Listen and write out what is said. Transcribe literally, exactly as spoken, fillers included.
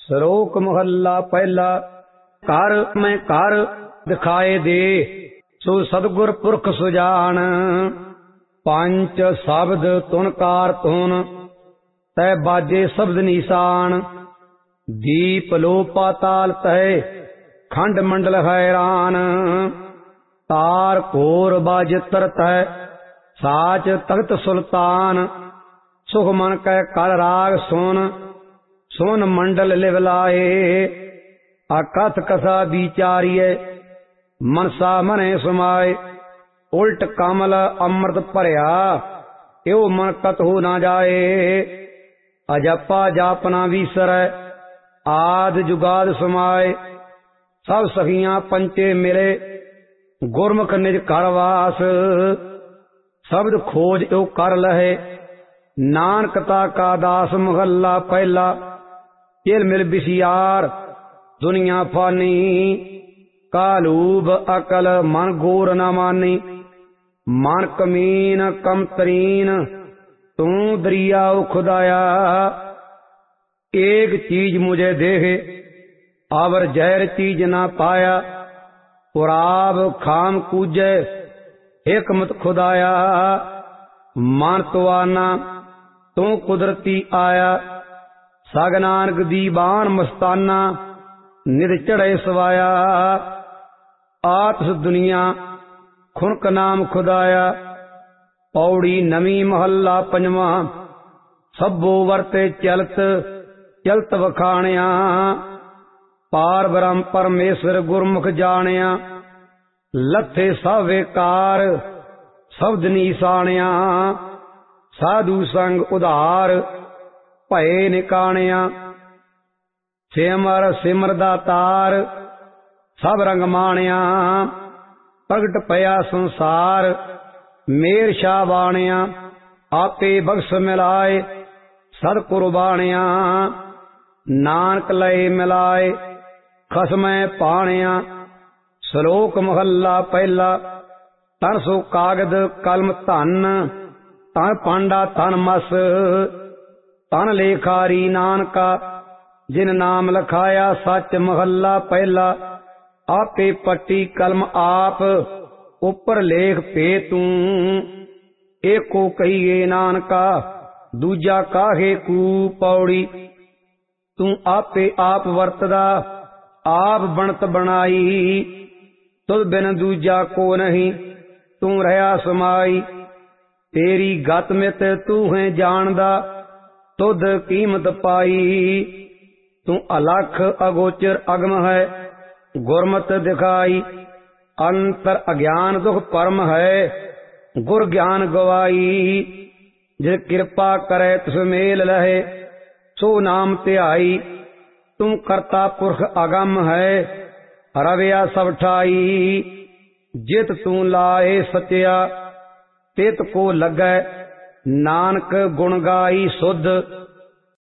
ਸ਼ਲੋਕ ਮਹੱਲਾ ਪਹਿਲਾ। ਘਰ ਮੈਂ ਘਰ ਦਿਖਾਏ ਦੇ, ਸੋ ਸਤਿਗੁਰ ਪੁਰਖ ਸੁਜਾਨ। ਪੰਚ ਸ਼ਬਦ ਤੁਨਕਾਰ ਤੁਨ, ਤੈ ਬਾਜੇ ਸ਼ਬਦ ਨਿਸ਼ਾਨ। ਦੀਪ ਲੋ ਪਾਤਾਲ ਤੈ, ਖੰਡ ਮੰਡਲ ਹੈਰਾਨ। ਤਾਰ ਘੋਰ ਬਾਜਿਤਰ ਤੈ, ਸਾਚ ਤਖਤ ਸੁਲਤਾਨ। ਸੁਖ ਮਨ ਕੈ ਕਲ ਰਾਗ ਸੁਨ, ਸੁਨ ਮੰਡਲ ਲਿਵ ਲਾਏ। ਆਕਥ ਕਥਾ ਵਿਚਾਰੀਏ, ਮਨਸਾ ਮਨੇ ਸਮਾਏ। ਉਲਟ ਕਮਲ ਅੰਮ੍ਰਿਤ ਭਰਿਆ, ਇਉ ਮਨ ਕਤਹੁ ਨਾ ਜਾਏ। ਅਜਪਾ ਜਾਪਨਾ ਵੀਸਰੈ, ਆਦ ਜੁਗਾਦ ਸਮਾਏ। ਸਭ ਸਖੀਆਂ ਪੰਚੇ ਮਿਲੇ, ਗੁਰਮੁਖ ਨਿਜ ਘਰ ਵਾਸ। ਸ਼ਬਦ ਖੋਜ ਇਉ ਕਰ ਲਹੇ, ਨਾਨਕ ਤਾ ਕਾ ਦਾਸ। ਮਹੱਲਾ ਪਹਿਲਾ। ਚਿਲ ਮਿਲ ਬਿਸਿਆਰ ਦੁਨੀਆ ਫਾਨੀ, ਕਾਲੂਬ ਅਕਲ ਮਨ ਗੋਰ ਨਾ ਮਾਨੀ। ਮਨ ਕਮੀਨ ਕਮਤਰੀਨ, ਤੂੰ ਦਰਿਆਉ ਖੁਦਾਇਆ। ਏਕ ਚੀਜ ਮੁਝੇ ਦੇhe, ਆਵਰ ਜ਼ਹਿਰ ਚੀਜ ਨਾ ਪਾਇਆ। ਪੁਰਾਬ ਖਾਮ ਕੂਜੈ, ਹਿਕਮਤ ਖੁਦਾਇਆ। ਮਨ ਤੁਆਨਾ ਤੂੰ ਕੁਦਰਤੀ ਆਇਆ। ਸਗ ਨਾਨਕ ਦੀਵਾਨ ਮਸਤਾਨਾ, ਨਿਦ ਚੜ੍ਹੇ ਸਵਾਇਆ। ਆਤਸ ਦੁਨੀਆ ਖੁਨਕ ਨਾਮ ਖੁਦਾਇਆ। ਪੌੜੀ ਨਵੀਂ। ਮਹੱਲਾ ਪੰਜਵਾਂ। ਸਭੋ ਵਰਤੇ ਚਲਤ, ਚਲਤ ਵਖਾਣਿਆ। ਪਾਰ ਬ੍ਰਹਮ ਪਰਮੇਸ਼ਰ ਗੁਰਮੁਖ ਜਾਣਿਆ। ਲੱਥੇ ਸਭ ਵੇਕਾਰ, ਸ਼ਬਦ ਨੀਸਾਣਿਆ। ਸਾਧੂ ਸੰਗ ਉਧਾਰ, ਭਏ ਨਿਕਾਣਿਆ। ਸਿਮਰ ਸਿਮਰ ਦਾ ਤਾਰ, ਸਭ ਰੰਗ ਮਾਣਿਆ। ਪ੍ਰਗਟ ਪਿਆ ਸੰਸਾਰ, ਮੇਰ ਸ਼ਾ ਬਾਣਿਆ। ਆਪੇ ਬਖਸ਼ ਮਿਲਾਏ, ਸਦ ਕੁਰਬਾਣਿਆ। ਨਾਨਕ ਲਏ ਮਿਲਾਏ, ਖਸਮੈ ਪਾਣਿਆ। ਸ਼ਲੋਕ ਮਹੱਲਾ ਪਹਿਲਾ। ਤਨ ਸੋ ਕਾਗਦ ਕਲਮ ਧਨ, ਤਨ ਪਾਂਡਾ ਤਨ ਮਸ। ਤਨ ਲੇਖਾਰੀ ਨਾਨਕਾ, ਜਿਨ ਨਾਮ ਲਖਾਇਆ ਸੱਚ। ਮਹੱਲਾ ਪਹਿਲਾ। ਆਪੇ ਪੱਟੀ ਕਲਮ ਆਪ, ਉੱਪਰ ਲੇਖ ਭੇ ਤੂੰ। ਏਕੋ ਕਹੀਏ ਨਾਨਕਾ, ਦੂਜਾ ਕਾਹੇ ਕੂ। ਪੌੜੀ। ਤੂੰ ਆਪੇ ਆਪ ਵਰਤਦਾ, ਆਪ ਬਣਤ ਬਣਾਈ। ਤੁਧ ਬਿਨ ਦੂਜਾ ਕੋ ਨਹੀਂ, ਤੂੰ ਰਹਾ ਸਮਾਈ। ਤੇਰੀ ਗਤ ਮਿਤ ਤੂੰ ਹੈ ਜਾਣਦਾ, ਤੁਧ ਕੀਮਤ ਪਾਈ। ਤੂੰ ਅਲਖ ਅਗੋਚਰ ਅਗਮ ਹੈ, ਗੁਰਮਤਿ ਦਿਖਾਈ। ਅੰਤਰ ਅਗਿਆਨ ਦੁਖ ਪਰਮ ਹੈ, ਗੁਰ ਗਿਆਨ ਗਵਾਈ। ਜੇ ਕਿਰਪਾ ਕਰੇ ਤਿਸ ਮੇਲ ਲਹੇ, ਸੋ ਨਾਮ ਧਿਆਈ। ਤੂੰ ਕਰਤਾ ਪੁਰਖ ਅਗੰਮ ਹੈ, ਰਵਿਆ ਸਭ ਠਾਈ। ਜਿਤ ਤੂੰ ਲਾਏ ਸਚਿਆ, ਤਿਤ ਕੋ ਲੱਗੈ। ਨਾਨਕ ਗੁਣ ਗਾਈ ਸੁਧ,